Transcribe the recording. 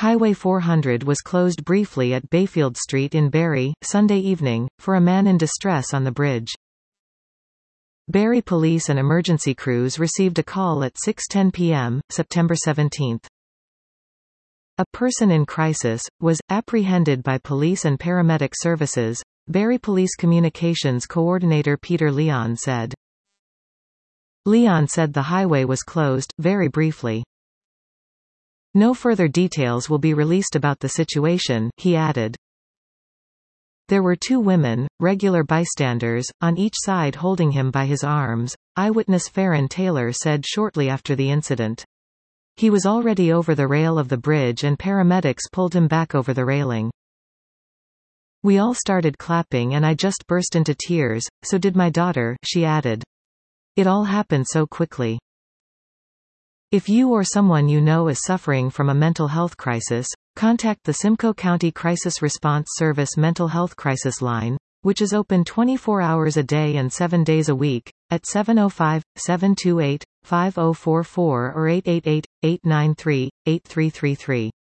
Highway 400 was closed briefly at Bayfield Street in Barrie, Sunday evening, for a man in distress on the bridge. Barrie police and emergency crews received a call at 6:10 p.m., September 17. A person in crisis was apprehended by police and paramedic services, Barrie Police Communications Coordinator Peter Leon said. Leon said the highway was closed, very briefly. No further details will be released about the situation, he added. There were two women, regular bystanders, on each side holding him by his arms, eyewitness Farron Taylor said shortly after the incident. He was already over the rail of the bridge and paramedics pulled him back over the railing. We all started clapping and I just burst into tears, so did my daughter, she added. It all happened so quickly. If you or someone you know is suffering from a mental health crisis, contact the Simcoe County Crisis Response Service Mental Health Crisis Line, which is open 24 hours a day and 7 days a week, at 705-728-5044 or 888-893-8333.